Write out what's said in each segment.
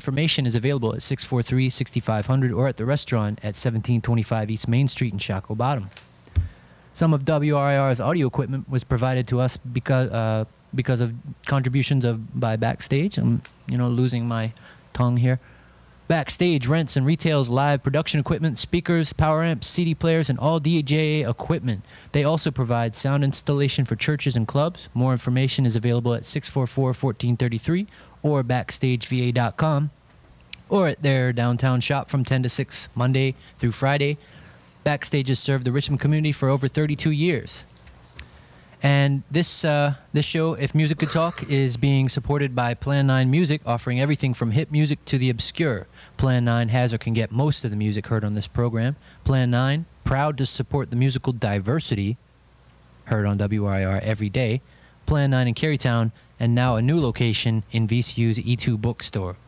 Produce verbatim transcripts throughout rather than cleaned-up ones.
information is available at six four three, six five zero zero or at the restaurant at seventeen twenty-five East Main Street in Shockoe Bottom. Some of W R I R's audio equipment was provided to us because uh, because of contributions of by Backstage. I'm, you know, losing my tongue here. Backstage rents and retails live production equipment, speakers, power amps, C D players, and all D J A equipment. They also provide sound installation for churches and clubs. More information is available at six four four, one four three three or backstage v a dot com or at their downtown shop from ten to six Monday through Friday. Backstage has served the Richmond community for over thirty-two years. And this uh, this show, If Music Could Talk, is being supported by Plan nine Music, offering everything from hip music to the obscure. Plan nine has or can get most of the music heard on this program. Plan nine, proud to support the musical diversity heard on W R I R every day. Plan nine in Carytown, and now a new location in V C U's E two bookstore.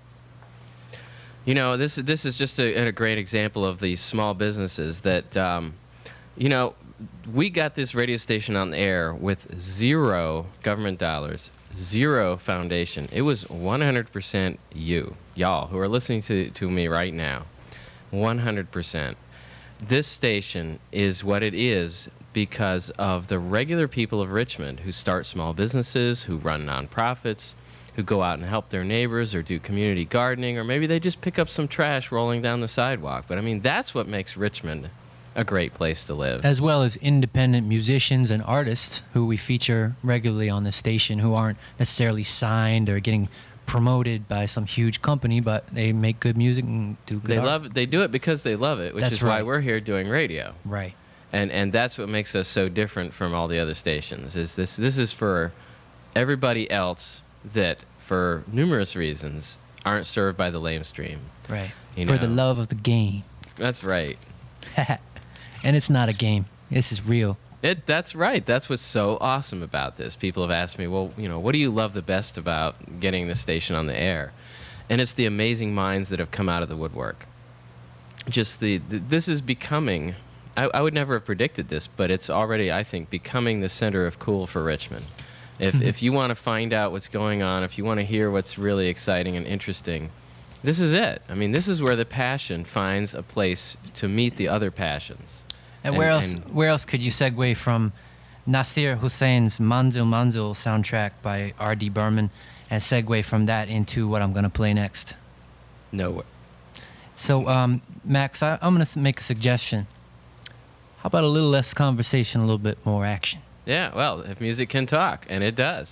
You know, this, this is just a, a great example of these small businesses that, um, you know, we got this radio station on the air with zero government dollars, zero foundation. It was one hundred percent you, y'all, who are listening to, to me right now. one hundred percent. This station is what it is because of the regular people of Richmond who start small businesses, who run nonprofits, who go out and help their neighbors or do community gardening, or maybe they just pick up some trash rolling down the sidewalk. But, I mean, that's what makes Richmond a great place to live. As well as independent musicians and artists who we feature regularly on the station who aren't necessarily signed or getting promoted by some huge company, but they make good music and do good They art. love it. They do it because they love it, which That's is right. why we're here doing radio. Right. And and that's what makes us so different from all the other stations. Is this this is for everybody else that, for numerous reasons, aren't served by the lamestream. Right. You For know? the love of the game. That's right. And it's not a game. This is real. It that's right. That's what's so awesome about this. People have asked me, well, you know, what do you love the best about getting this station on the air? And it's the amazing minds that have come out of the woodwork. Just the, the this is becoming, I, I would never have predicted this, but it's already, I think, becoming the center of cool for Richmond. If if you want to find out what's going on, if you want to hear what's really exciting and interesting, this is it. I mean, this is where the passion finds a place to meet the other passions. And, where And- else and- where else could you segue from Nasir Hussein's Manzil Manzil soundtrack by R D Burman and segue from that into what I'm going to play next? Nowhere. So, um, Max, I, I'm going to make a suggestion. How about a little less conversation, a little bit more action? Yeah, well, if music can talk, and it does.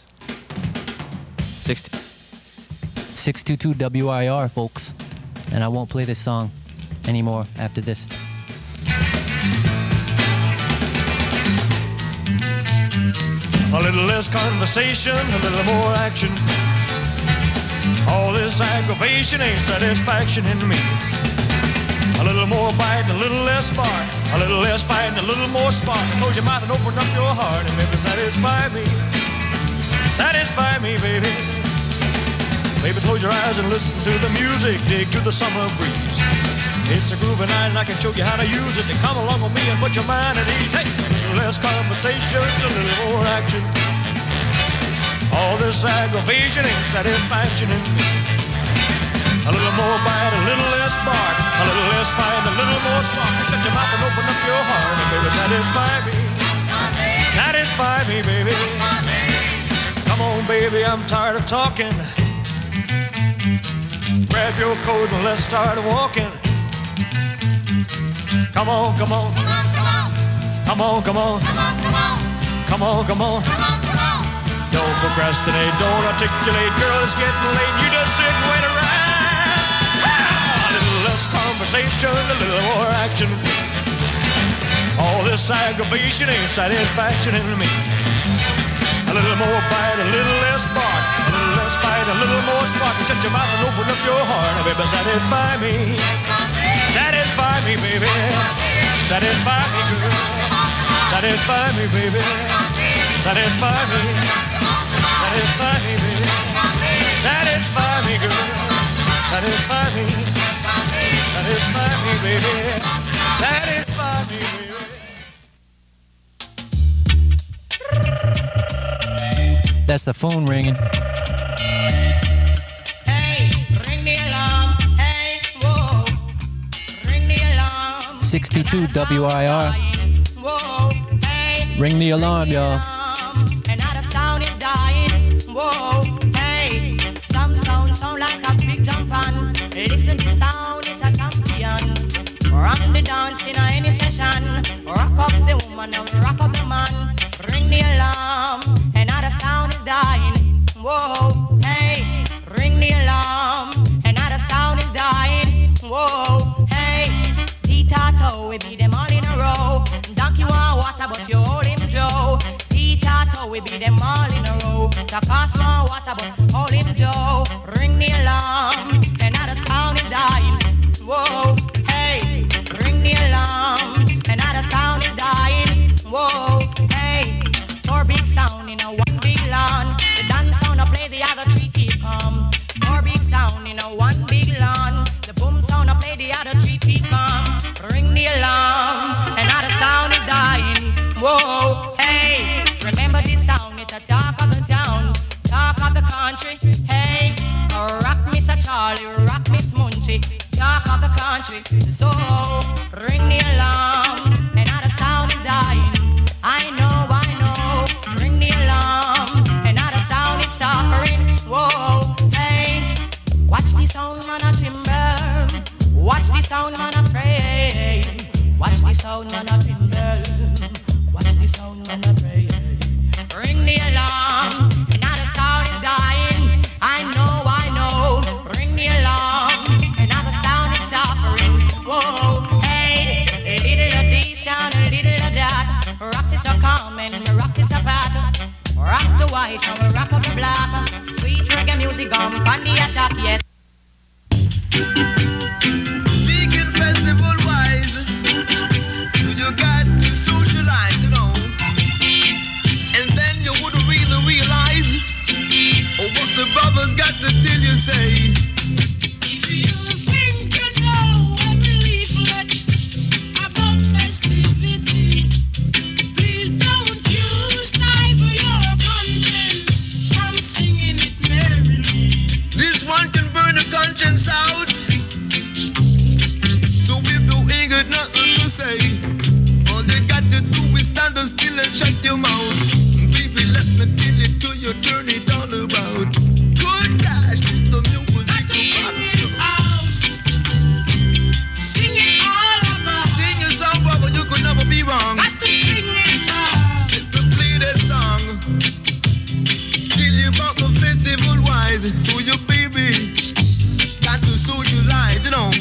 sixty six two two W I R, folks. And I won't play this song anymore after this. A little less conversation, a little more action. All this aggravation ain't satisfaction in me. A little more bite, a little less spark. A little less fight, and a little more spark. Close your mouth and open up your heart and maybe satisfy me. Satisfy me, baby. Baby, close your eyes and listen to the music. Dig to the summer breeze. It's a groovy night and I can show you how to use it. To come along with me and put your mind at ease. Hey, a little less conversation, a little more action. All this aggravation ain't satisfaction in me. A little more bite, a little less bark. A little less fight, a little more spark. Shut your mouth and open up your heart and baby, satisfy me. Satisfy me, baby. Come on, baby, I'm tired of talking. Grab your coat and let's start walking. Come on, come on. Come on, come on. Come on, come on. Don't procrastinate, don't articulate. Girl, it's getting late. You just sit and wait around. A little less conversation, a little more action. All this aggravation ain't satisfaction in me. A little more bite, a little less bark. A little less fight, a little more spark. Shut your mouth and open up your heart. Now, baby, satisfy me. Satisfy me, baby. Satisfy me, girl. Satisfy me, baby. Satisfy me. Satisfy me, baby. Satisfy me, girl. Satisfy me. Satisfy me, baby. Satisfy me, baby. That's the phone ringing. Hey, ring the alarm. six two two W I R. Ring the alarm, y'all. Another sound is dying. Whoa, hey. Some sound sound like a big jump on. Listen to sound, it's a champion. Rock the dance in any session. Rock up the woman and rock up the man. Ring the alarm. Another sound is dying. Whoa, hey. Ring the alarm. Another sound is dying. Whoa, hey. T-Tato, we beat them all in a row. Donkey want water, but you hold him Joe. T-Tato, we beat them all in a row. The cost want water, but hold him Joe. Ring the alarm. Another sound is dying. Whoa, hey. Ring the alarm. Another sound is dying. Whoa, hey. Four big sound in a one big lawn. The dance sound I play, the other three keep calm. Four big sound in a one big lawn. The boom sound I play, the other three keep calm. Ring the alarm. Another sound is dying. Whoa, hey. Remember this sound, it's a talk of the town, talk of the country. Hey, rock Mister Charlie, rock Miss Munchie, talk of the country. So ring the alarm. Another sound is dying. I know, I know. Ring the alarm. Another sound is suffering. Whoa, hey. Watch the sound man a timber. Watch the sound man a pray. Watch the sound man a timber. Watch the sound man a pray. Ring the alarm. Another sound is dying. I know, I know. Ring the alarm. Another sound is suffering. Whoa, hey. A little of this sound, a little of that. Rock is the common, rock is the pat. Rock the white and rock up the black. Sweet reggae music on the attack, yes. Speaking festival wise, you got to socialize, you know. And then you would really realize what the brothers got to tell you, say. If you think you know every leaflet about festivity, please don't you stifle your conscience from singing it merrily. This one can burn the conscience out. So if you ain't got nothing to say, all you got to do is stand up still and shut your mouth. Baby, let me tell it to you, turn it all about. Good gosh, the music Got to sing it out. Sing it all about. sing a song, brother, you could never be wrong. Got to sing it out. Let me play that song. Tell you about the festival wise. So you baby got to socialize, you know.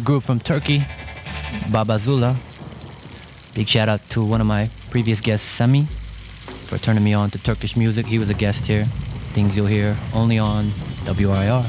a group from Turkey, Baba Zula. Big shout out to one of my previous guests, Semi, for turning me on to Turkish music. He was a guest here. Things you'll hear only on W R I R.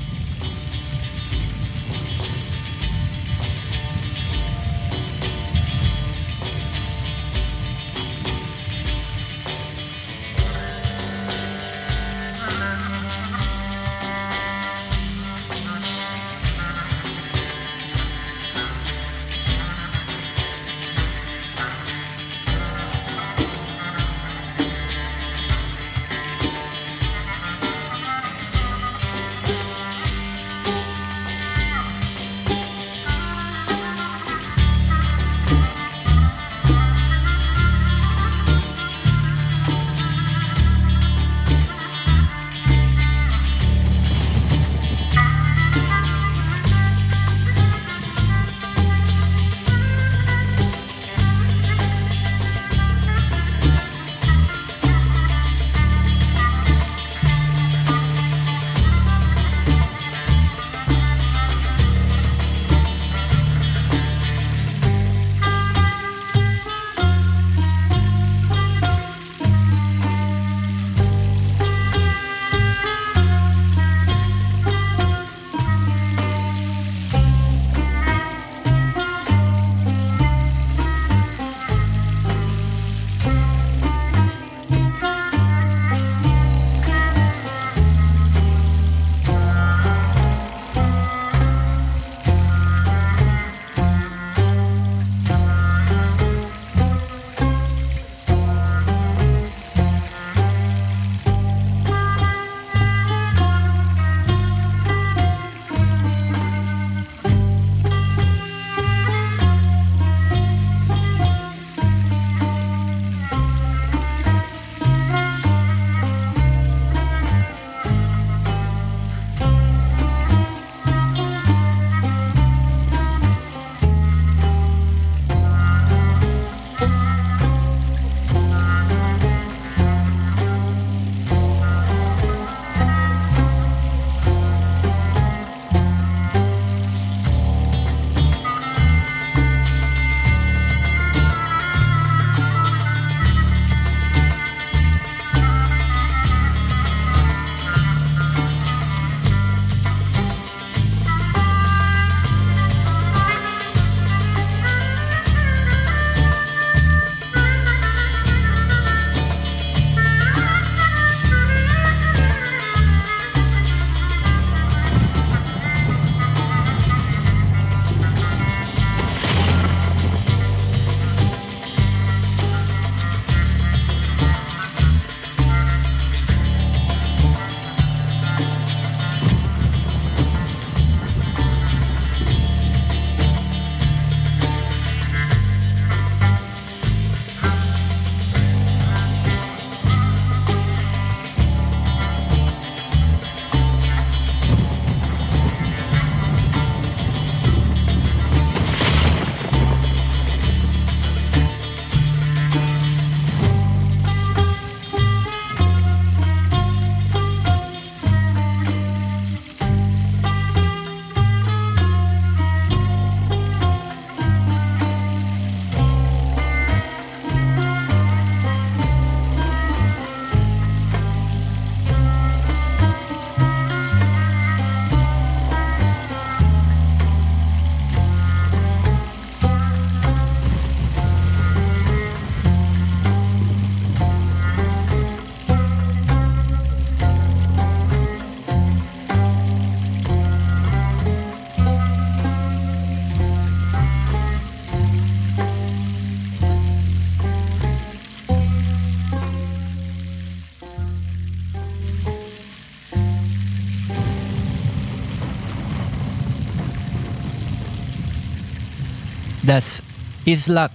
That's Islak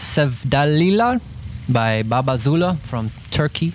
Sevdalila by Baba Zula from Turkey.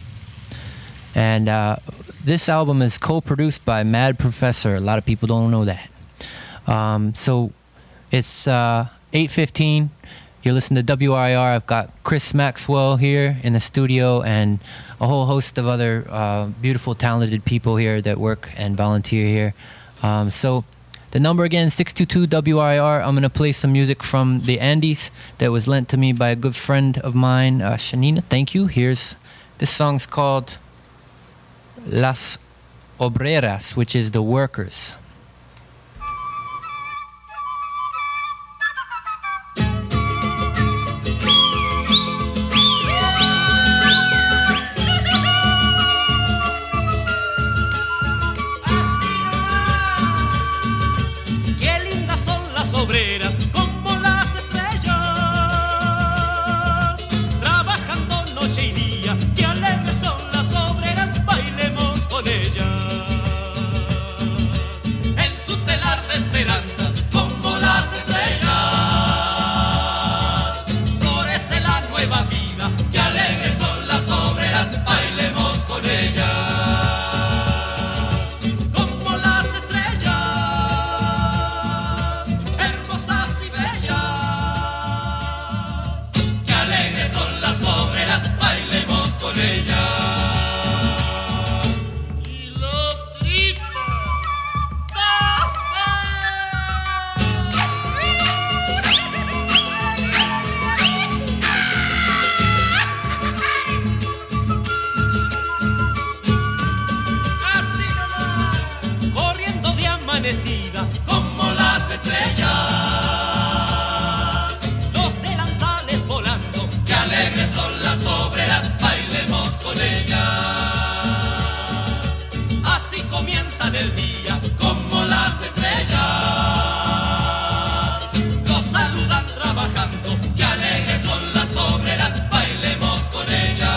And uh, this album is co-produced by Mad Professor. A lot of people don't know that. Um, so it's uh, eight fifteen. You're listening to W R I R. I've got Chris Maxwell here in the studio and a whole host of other uh, beautiful, talented people here that work and volunteer here. Um, so The number again, six two two W R I R. I'm going to play some music from the Andes that was lent to me by a good friend of mine, uh, Shanina. Thank you. Here's, this song's called Las Obreras, which is the workers. Obreras como las estrellas, trabajando noche y día, qué alegres son las obreras, bailemos con ellas. En su telar de esperanzas, como las estrellas, florece la nueva vida, qué alegres son las obreras, bailemos con ellas. Como las estrellas, los delantales volando, qué alegres son las obreras, bailemos con ellas. Así comienzan el día, como las estrellas, los saludan trabajando, qué alegres son las obreras, bailemos con ellas.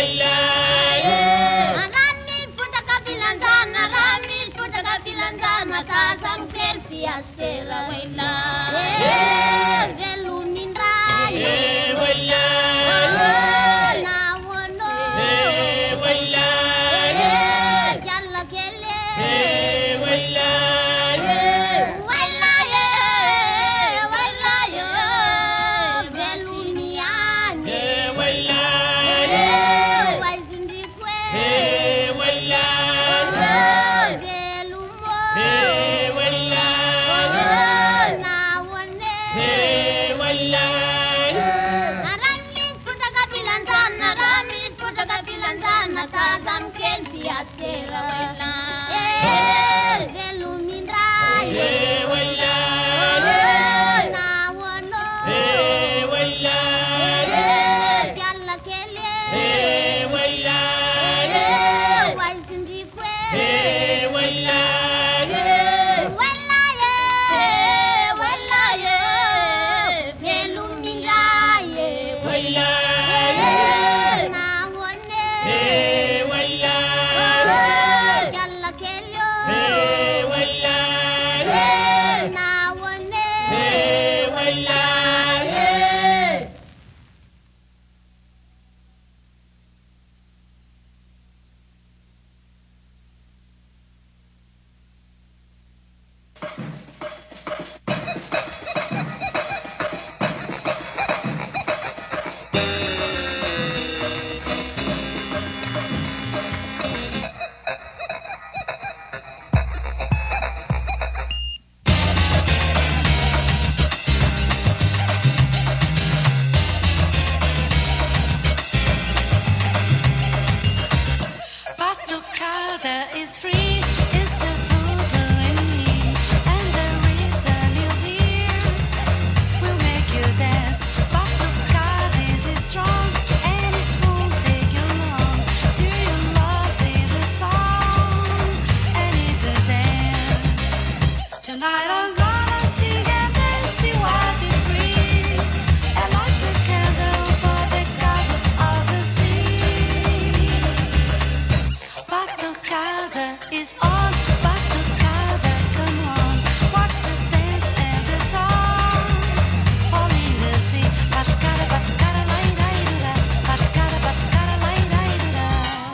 Filanda, el fiasquera. Eh, velu mindra. Eh, wella. Eh, na wono. Eh, wella. Eh, yalla kele. Eh, wella. Eh, walkindi kwe. Eh, wella. Eh, wella ye. Wella ye. Velu mindra ye. Wella. Tonight I'm gonna sing and dance, be wild, be free, and light the candle for the goddess of the sea. Batucada is on, batucada, come on, watch the dance and the dawn, fall in the sea. Batucada, batucada, lai, lai, do, da. Batucada, batucada, lai, lai, do, da.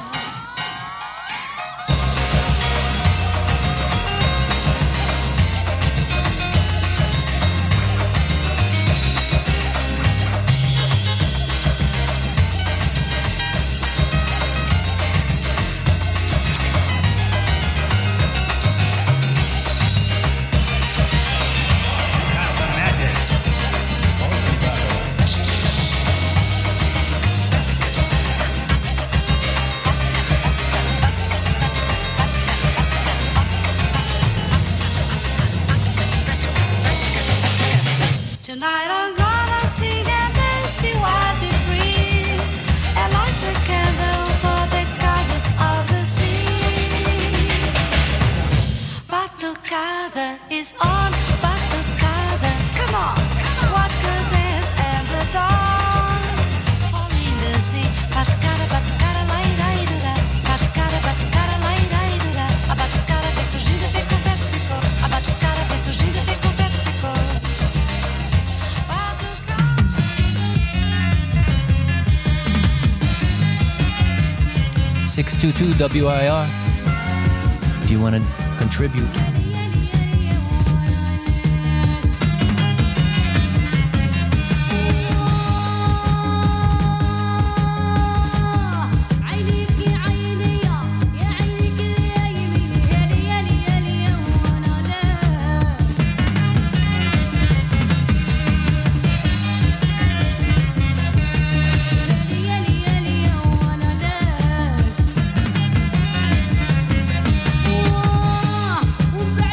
Tonight I'm gonna sing and dance, be wild, be free, and light the candle for the goddess of the sea. Batucada is on, batucada, come on, watch the dance and the dawn, fall in the sea. Batucada, batucada, lai, lai, do, da. Batucada, batucada, lai, lai, do, da. A batucada vem surgindo e vem com vento, ficou. A batucada vem surgindo e vem com vento, ficou. six two two W I R if you want to contribute. Whoa,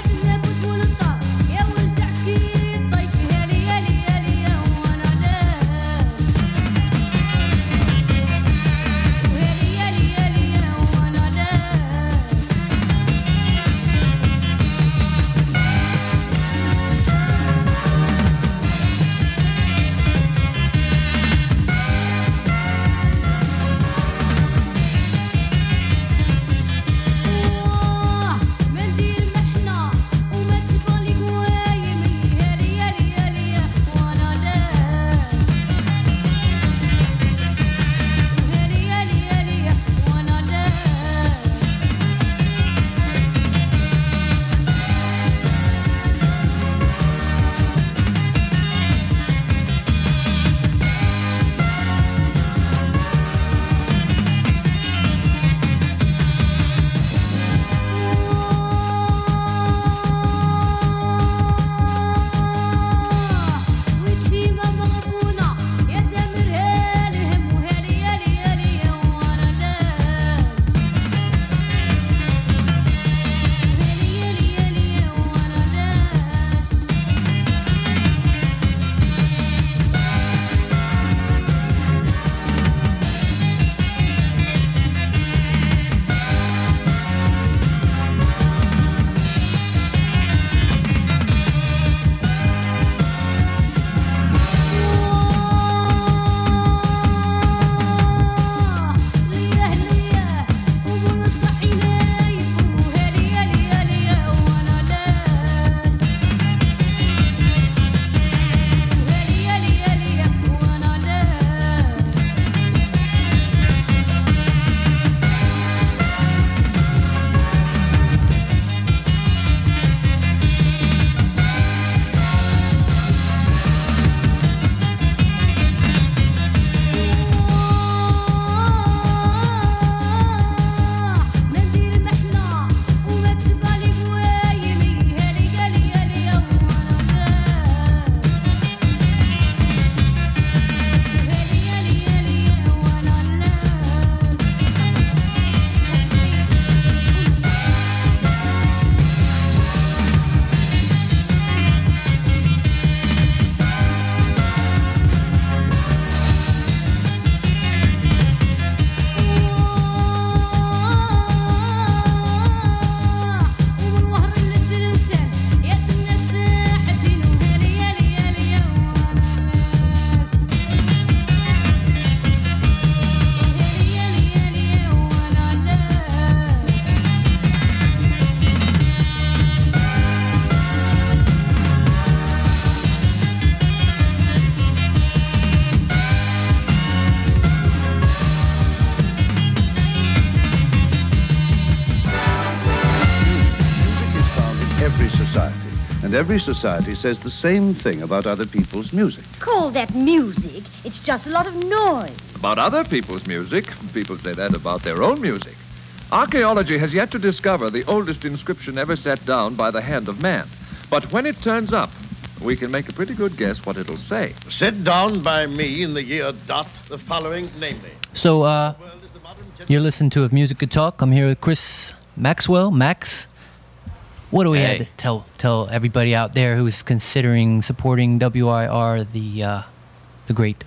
And every society says the same thing about other people's music. Call that music. It's just a lot of noise. About other people's music, people say that about their own music. Archaeology has yet to discover the oldest inscription ever set down by the hand of man. But when it turns up, we can make a pretty good guess what it'll say. Set down by me in the year dot, the following, namely. So, uh, you're listening to A Music Could Talk. I'm here with Chris Maxwell. Max, what do we Hey. have to tell tell everybody out there who's considering supporting W I R, the uh, the great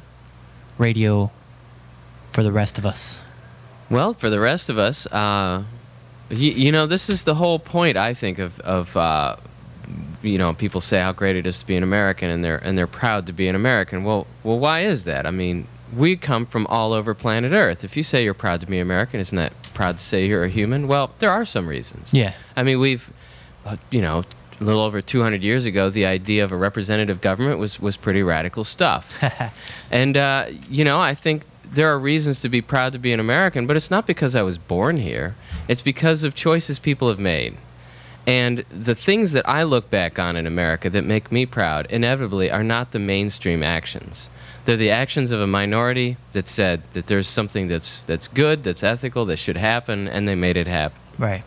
radio for the rest of us? Well, for the rest of us, uh, you, you know, this is the whole point, I think, of, of uh, you know, people say how great it is to be an American, and they're and they're proud to be an American. Well, well, why is that? I mean, we come from all over planet Earth. If you say you're proud to be American, isn't that proud to say you're a human? Well, there are some reasons. Yeah. I mean, we've, uh, you know, a little over two hundred years ago, the idea of a representative government was, was pretty radical stuff. And, uh, you know, I think there are reasons to be proud to be an American, but it's not because I was born here. It's because of choices people have made. And the things that I look back on in America that make me proud, inevitably, are not the mainstream actions. They're the actions of a minority that said that there's something that's that's good, that's ethical, that should happen, and they made it happen. Right.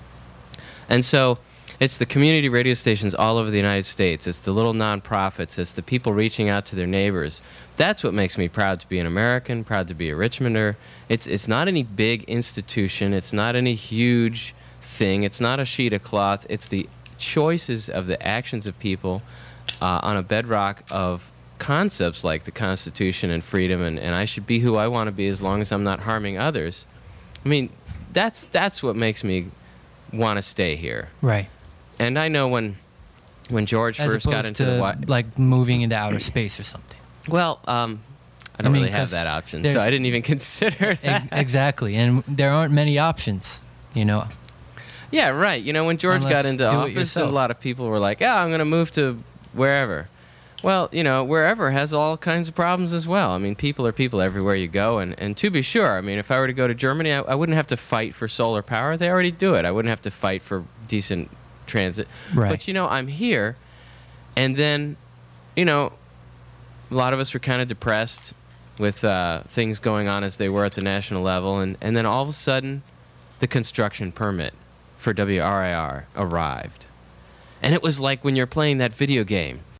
And so it's the community radio stations all over the United States. It's the little nonprofits. It's the people reaching out to their neighbors. That's what makes me proud to be an American, proud to be a Richmonder. It's it's not any big institution. It's not any huge thing. It's not a sheet of cloth. It's the choices of the actions of people uh, on a bedrock of concepts like the Constitution and freedom, and, and I should be who I want to be as long as I'm not harming others. I mean, that's that's what makes me want to stay here. Right. And I know when when George As first opposed got into to the wi- like moving into outer space or something. well, um, I I don't mean, really have 'cause that option, so there's- I didn't even consider that. E- exactly, and there aren't many options, you know. Yeah, right. You know, when George Unless got into do it office, a yourself. lot of people were like, "Yeah, I'm going to move to wherever." Well, you know, wherever has all kinds of problems as well. I mean, people are people everywhere you go, and, and to be sure, I mean, if I were to go to Germany, I, I wouldn't have to fight for solar power. They already do it. I wouldn't have to fight for decent transit. Right. But, you know, I'm here, and then, you know, a lot of us were kind of depressed with uh, things going on as they were at the national level, and, and then all of a sudden, the construction permit for W R I R arrived. And it was like when you're playing that video game.